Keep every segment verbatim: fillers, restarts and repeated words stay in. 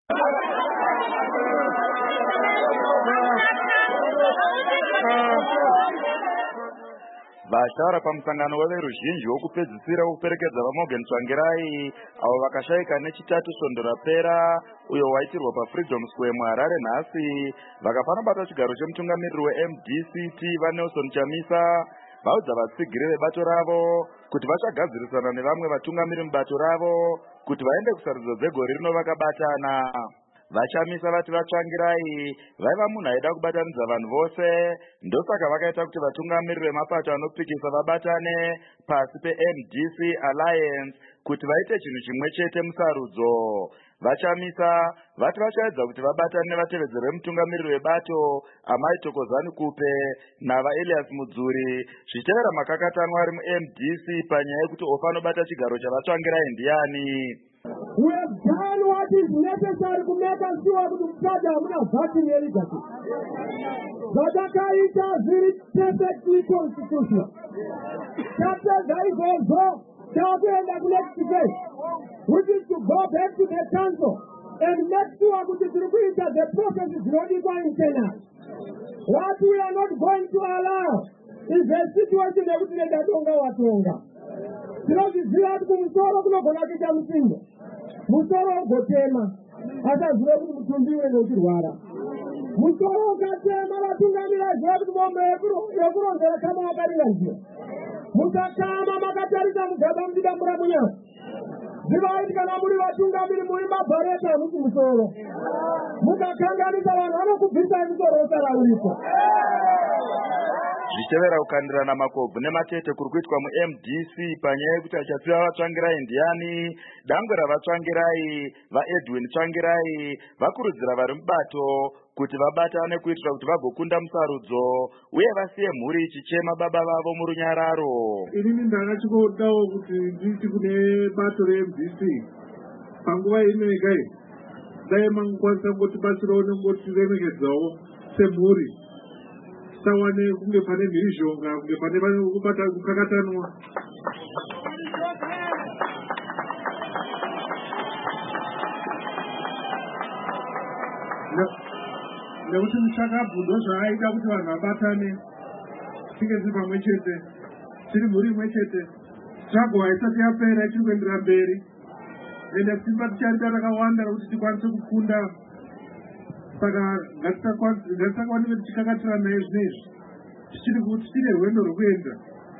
Vashara pamusangano weveruzhinji wokupedzisira wokuperekedza vaMorgan Tsvangirai avo vakashayika nechitatu svondo rapera uyo waitirwa paFreedom Square muHarare nhasi, vakafana bata chigaro chemutungamiriri weM D C T vaNelson Chamisa vaudza vatsigiri vebato ravo kuti vachagadzirisana nevamwe vatungamiri mubato ravo kuti vaende kusarudzo dzegore rino vakabatana. Vachamisa vati vaTsvangirai vaiva munhu aida kubatanidza vanhu vose, ndosaka vakaita kuti vatungamiriri vemapato anopikisa vabatane pasi peM D C Alliance kuti vaite chinhu chimwe chete musarudzo. Vachamisa vati vachaedza kuti vabatane nevatevedzeri vemutungamiriri webato Amai Thokozani Kupe navaElias Mudzuri zvichitevera makakatanwa ari muM D C panyaya yekuti ofanobata chigaro chavaTsvangirai ndiani. We have done what is necessary to make us sure that mtaja hamuna vati leadership. Zvakaita zviri perfectly constitutional. Chapter zvaizvozvo takuenda ku next phase, which is to go back to the council and make sure kuti tiri kuita the process zvinodiwa internal. What we are not going to allow is a situation yekuti nedatonga watonga. Tinozviziva kuti kumusoro kunogona kuita musindo, musoro ugotema asazive kuti mutumbi uende uchirwara. Musoro ukatema vatungamira ziva kuti mombe yekuronzera kama wakarira njira. Musakama makatarisa mugaba muchidambura munyama. Zivaiti kana muri vatungamiri muri mabhareta amusi musoro. Mukakanganisa vanhu vanokubvisai musoro usara uripo. Zvichitevera kukandirana makobvu nematete kuri kuitwa muM D C panyaya yekuti achatsiva vaTsvangirai ndiani, dangwe ravaTsvangirai vaEdwin Tsvangirai vakurudzira vari mubato kuti vabatane kuitira kuti vagokunda musarudzo uye vasiye mhuri ichichema baba vavo murunyararo. Inini ndakachikodawo kuti nditi kune bato reM D C panguva inoika iyi dai mangokwanisa kungoti batsirawo nengotiremekedzawo semhuri tawane kunge pane mhirizhonga kunge pane kubata kukakatanwa. Nekuti muchakabvudzo zvaaida kuti vanhu vabatane tinge tiri pamwe chete tiri mhuri imwe chete, struggle haisati yapera ichiri kuendera mberi ende simba tichaita rakawanda rokuti tikwanise kukunda. Saka ngatisakwanise tichikakatirana izvinezvi tichiri kuti tine rwendo rwokuenda.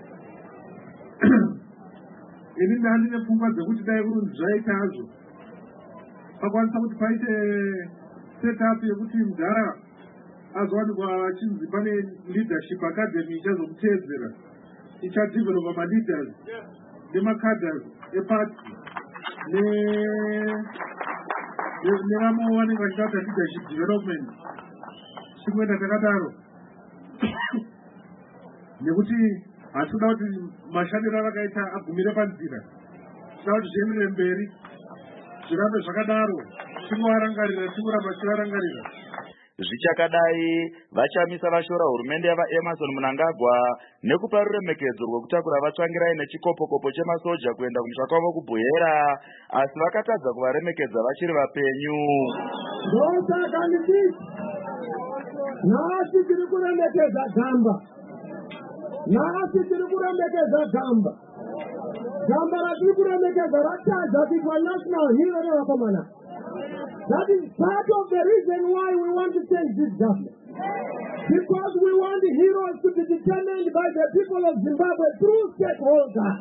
Ini ndandine pfungwa dzekuti dai kurunzi zvaita hazvo pakwanisa kuti paite setup yekuti mudhara azowanikwa achinzi pane leadership academy ichazomuteedzera ichadevelopa maleaders nemacadres eparty nevamwe vanenge vachitaita leadership development chikuenda takadaro nekuti hatinoda kuti mashandiro avakaita agumire panzira, tinoda kuti zvienderere mberi zvirambe zvakadaro tingovarangarira tingoramba tichivarangarira. Zvichakadai vachamisa vashora hurumende yavaEmerson Mnangagwa nekupa ruremekedzo rwekutakura vaTsvangirai nechikopokopo chemasoja kuenda kumusha kwavo kubhuhera, asi vakatadza kuvaremekedza vachiri vapenyu. Ndosaka nditi nhasi tiri kuremekeza gamba, nhasi tiri kuremekeza gamba, gamba ratiri kuremekeza ratadza kuitwa national hero revakomana. That is part of the reason why we want to change this government. Because we want the heroes to be determined by the people of Zimbabwe through stakeholders.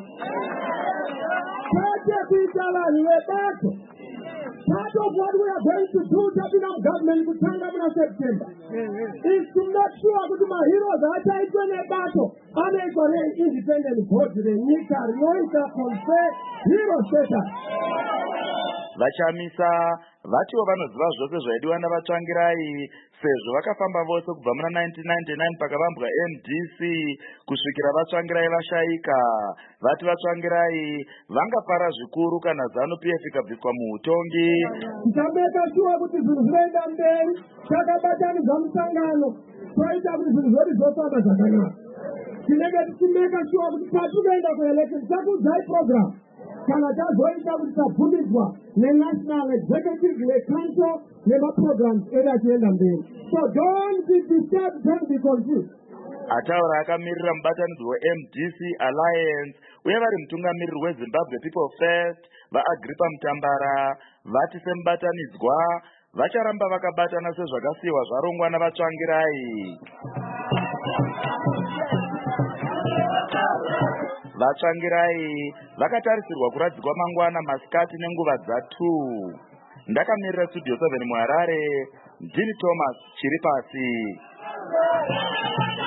Part of what we are going to do Tabinam government to Tangamina September is to make sure that my heroes are taken a battle and they can independent vote the Nika, Noika, Confe, hero status. Vachamisa vatiwo vanoziva zvose zvaidiwa navaTsvangirai sezvo vakafamba vose kubva muna nineteen ninety-nine pakavambwa M D C kusvikira vaTsvangirai vashaika. Vati vaTsvangirai vangapara zvikuru kana ZANU P F ikabviswa muutongi. Tikameka shuwa kuti zvinhu zvinoenda mberi, takabatanidza musangano toita kuti zvinhu zvedu zvofamba zvakanaka. Tinenge tichimeka shuwa kuti patinoenda kuelection takudzai program kana tazoita kuti tabvumidzwa nenational executive necouncil nemaprograms edu achienda mberi. So don't be disturbed, don't be confused. Ataura akamirira mubatanidzwa we-M D C Alliance uye vari mutungamiriri weZimbabwe People First vaAgripa Mutambara vati semubatanidzwa vacharamba vakabatana sezvakasiyiwa zvarongwa navatsvangirai. Vatsvangirai vakatarisirwa kuradzikwa mangwana masikati nenguva dzatu. Ndakamirira Studio seven muHarare, ndini Thomas Chiripasi.